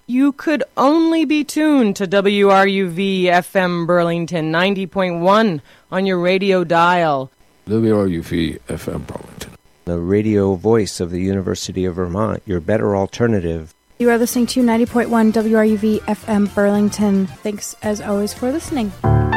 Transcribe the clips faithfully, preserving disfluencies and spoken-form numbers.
you could only be tuned to W R U V F M Burlington ninety point one on your radio dial. W R U V F M Burlington, the radio voice of the University of Vermont, your better alternative. You are listening to ninety point one W R U V F M Burlington. Thanks, as always, for listening.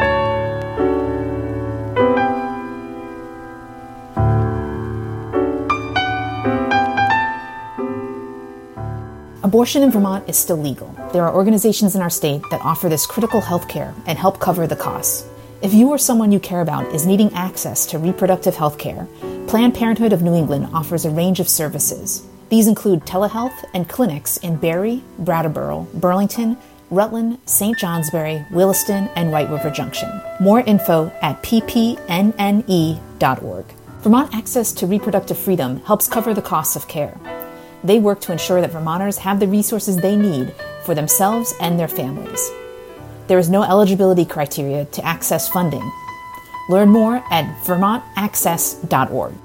Abortion in Vermont is still legal. There are organizations in our state that offer this critical health care and help cover the costs. If you or someone you care about is needing access to reproductive health care, Planned Parenthood of New England offers a range of services. These include telehealth and clinics in Barre, Brattleboro, Burlington, Rutland, Saint Johnsbury, Williston, and White River Junction. More info at p p n n e dot org. Vermont Access to Reproductive Freedom helps cover the costs of care. They work to ensure that Vermonters have the resources they need for themselves and their families. There is no eligibility criteria to access funding. Learn more at vermont access dot org.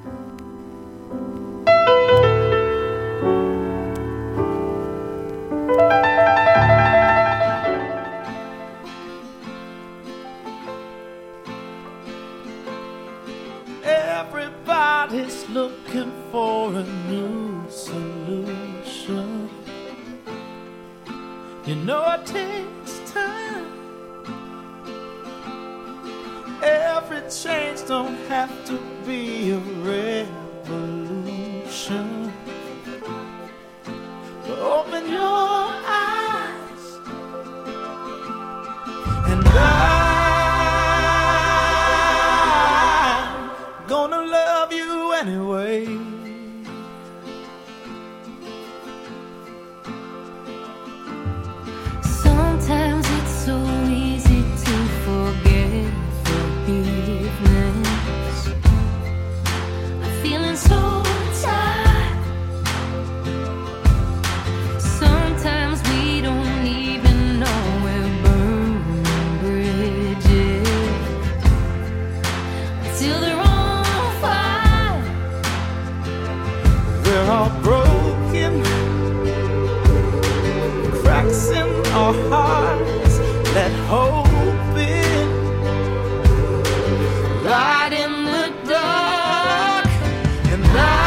Everybody's looking for a new solution. You know it takes time. Every change don't have to be a revolution. But open your eyes and I'm gonna love you anyway. Sometimes it's so easy to forget forgiveness. I'm feeling so tired. Sometimes we don't even know we're burning bridges until they're on fire. We're all broken, cracks in our hearts that hope in, light in the dark, and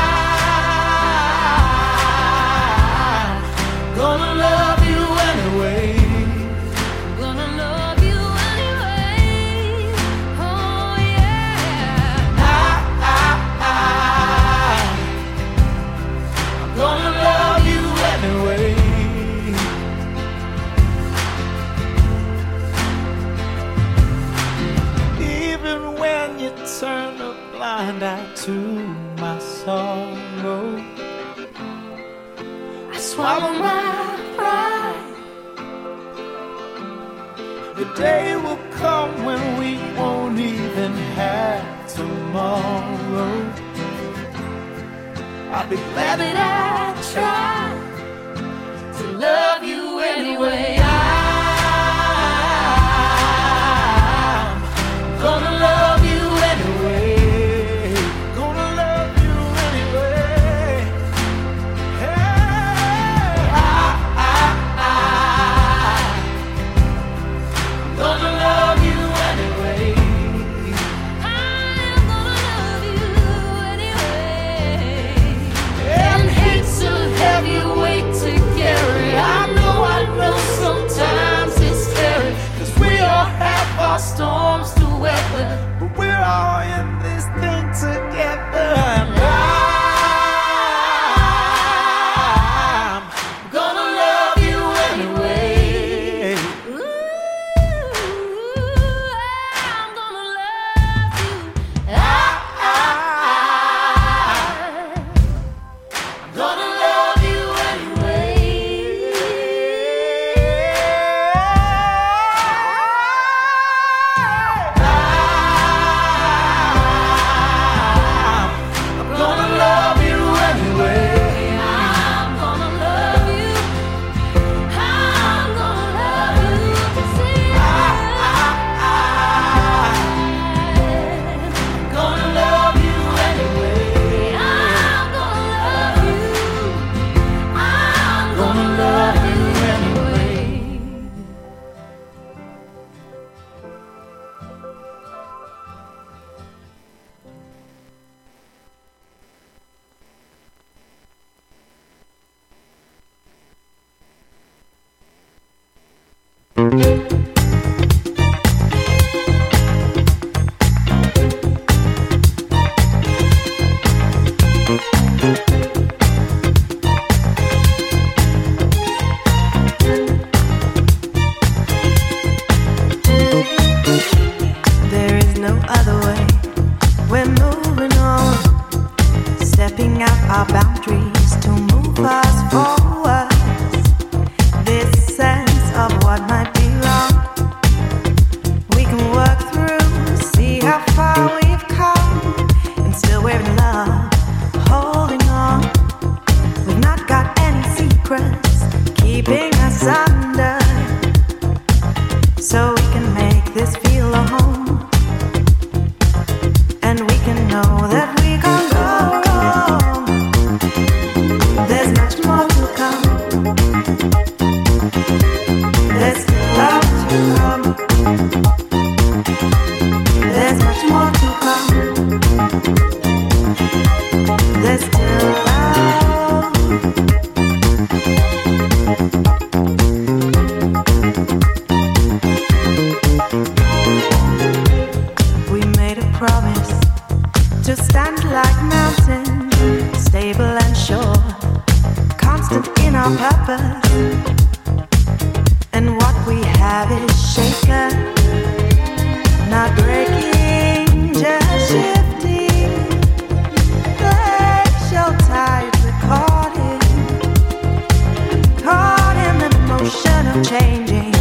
I'm gonna love you anyway. Gonna love you anyway. Oh yeah. I, I, I, I'm gonna love you anyway. Even when you turn a blind eye to my sorrow, I swallow my pride. The day will come when we won't even have tomorrow. I'll be glad that I tried to love you anyway. I'm gonna love you anyway. Gonna love you anyway. Hey, I, I, I'm gonna love you anyway. I'm gonna love you anyway. And hate to There is no other way. We're moving on, stepping out our boundaries to move us forward. This sense of what might be wrong, we can work through, see how far we've come, and still we're in love, holding on. We've not got any secrets keeping us under, so we can make this feel a home, and we can know that we can go wrong. There's much more to come. There's still love to come. There's much more to come. There's still love. We made a promise to stand like mountains, stable and sure, constant in our purpose. And what we have is shaken, not breaking, just shifting. Glacial tides recording, caught in the motion of changing,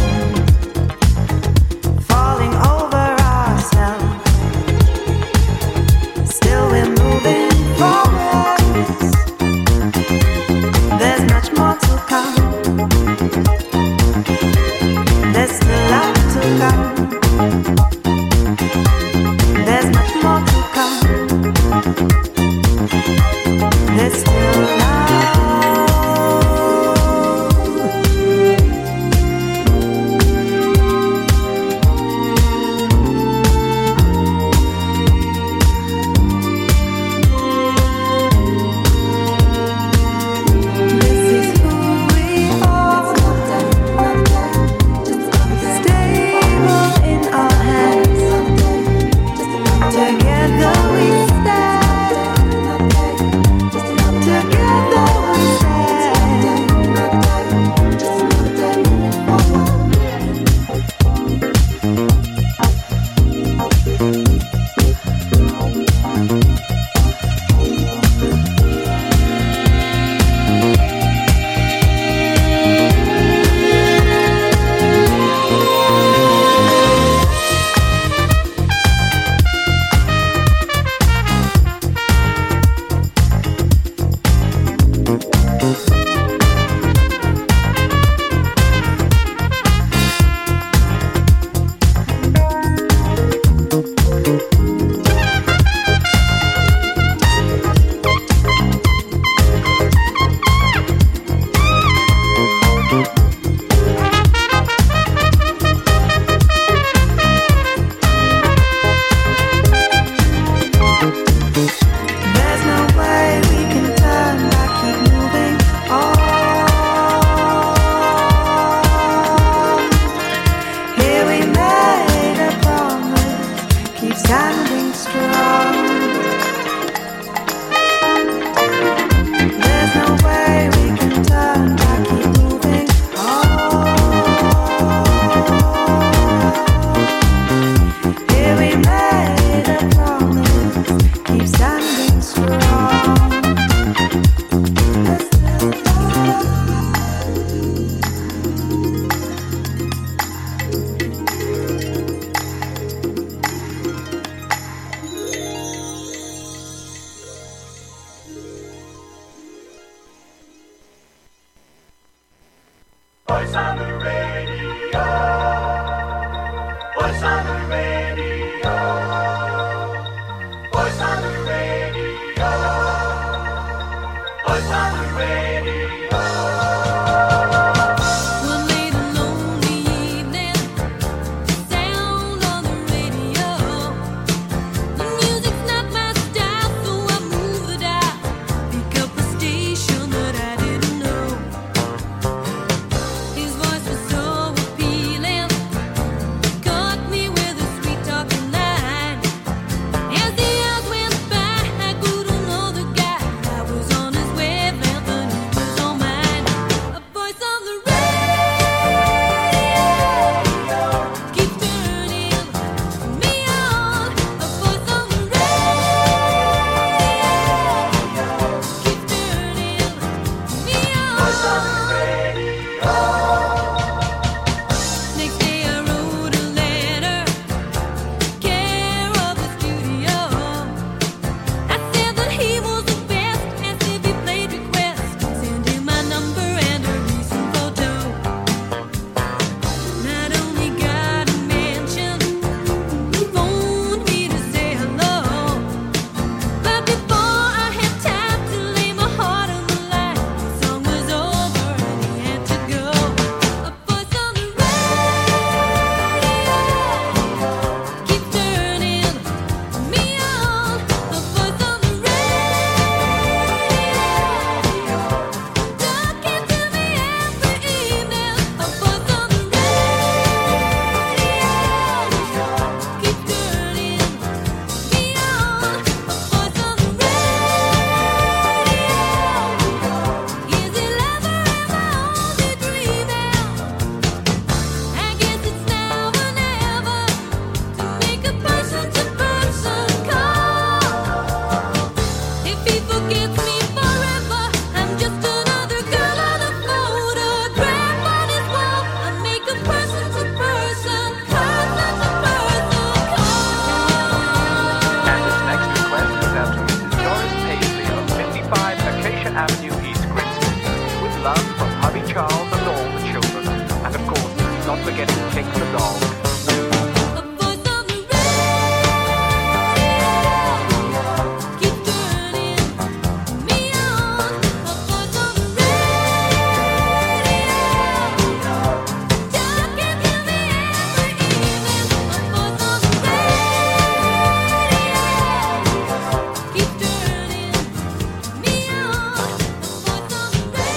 falling over ourselves. Still we're moving forwards. There's much more to come. There's still love to come. There's much more to come. There's still love. This is who we are. Stable in our hands. Together we stand. Together we stand. There's no way we can turn back, keep moving on. Here we made a promise, keep standing strong. There's no way we can turn back, keep moving on. Here we made a promise, keep standing strong. There's still love. Voice on the radio. Voice on the radio. Voice on the radio. Voice on the radio. One late and lonely evening, sound on the radio. The music's not my style, so I move it out. Pick up a station that I didn't know. His voice Next day I wrote a letter, care of the studio. I said that he was the best, asked if he played request, send him my number and a recent photo. Not only got a mention, he phoned me to say hello. But before I had time to lay my heart on the line, the song was over and he had to go. A voice on the radio keeps turning me on. A voice on the radio talking to me every evening. A voice on the radio keeps turning me on. A voice on the radio is it ever, ever only dreaming? I guess it's now or never to make a person-to-person call. If he forgets me forever, I'm just another girl on a photograph on his wall. I make a person-to-person, person-to-person call. And this next request goes out to Missus Doris Paisley of fifty-five Acacia Avenue, East Grinstead. With love from hubby Charles and all the children. And of course, not forgetting Kink the dog. A voice on the radio keeps turning me on. A voice on the radio talking to me every evening. A voice on the radio keeps turning me on. A voice on the radio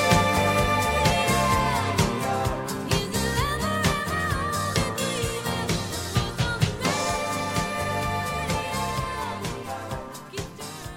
is it ever, ever only dreaming? A voice on the radio keeps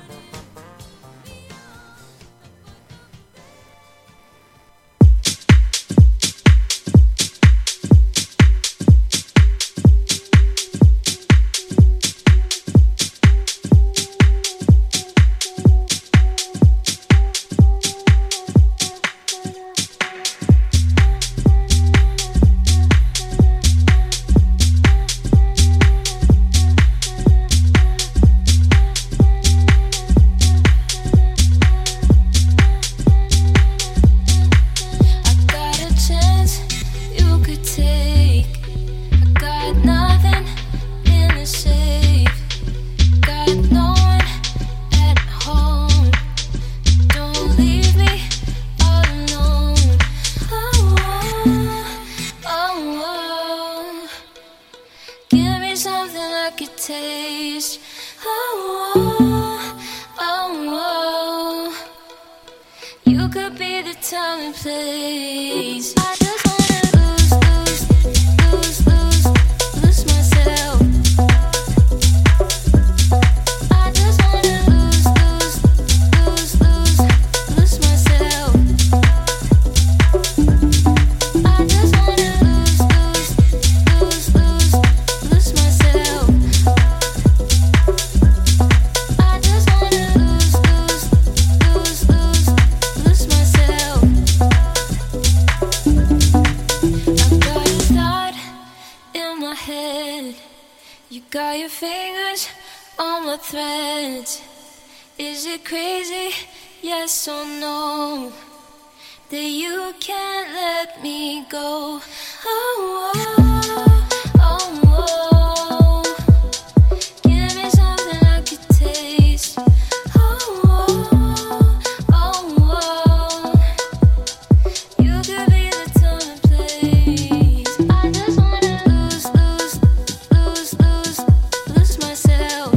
I got a chance you could take. I got nothing in the safe. Got no one at home. Don't leave me all alone. Oh, oh, oh. Give me something I could taste. Oh, oh, oh. You could be the time and place. I just wanna lose, lose, lose, lose, lose myself. I just wanna lose, lose, lose, lose, lose myself. I just wanna lose, lose, lose, lose, lose myself. I just wanna lose, lose, lose, lose, lose myself. I've got a thought in my head. You got your fingers on my threads. Is it crazy? Yes or no? That you can't let me go. Oh, oh, oh, oh. Give me something I could taste. Oh, oh, oh, oh. You could be the time and place. I just wanna lose, lose, lose, lose, lose myself.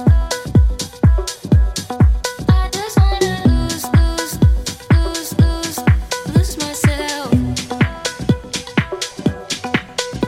I just wanna lose, lose, lose, lose, lose myself.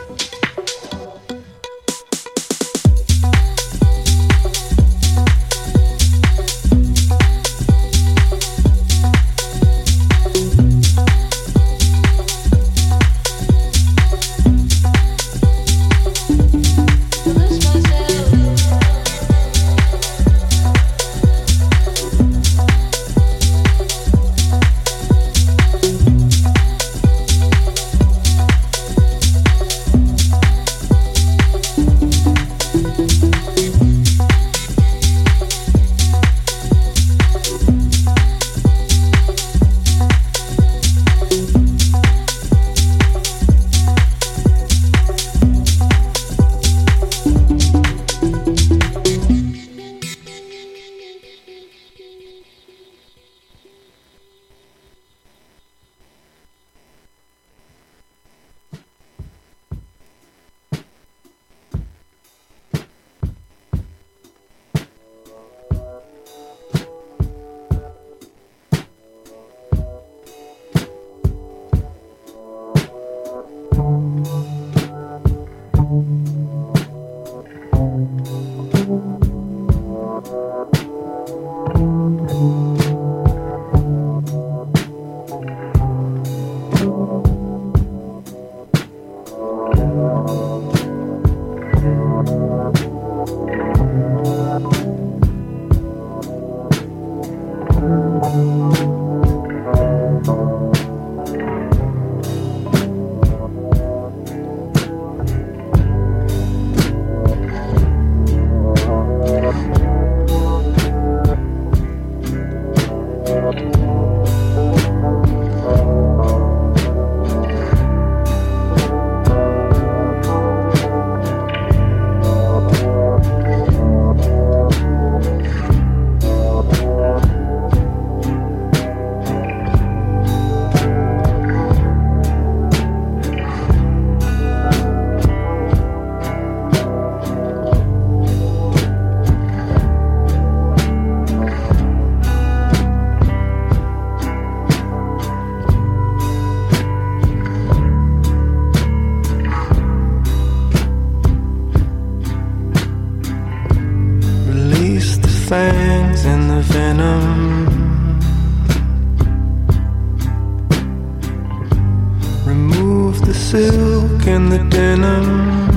silk and the denim.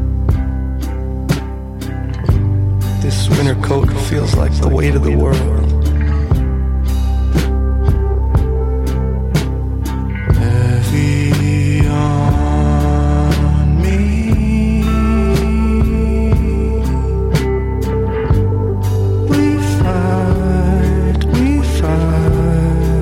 This winter coat feels like the weight of the world.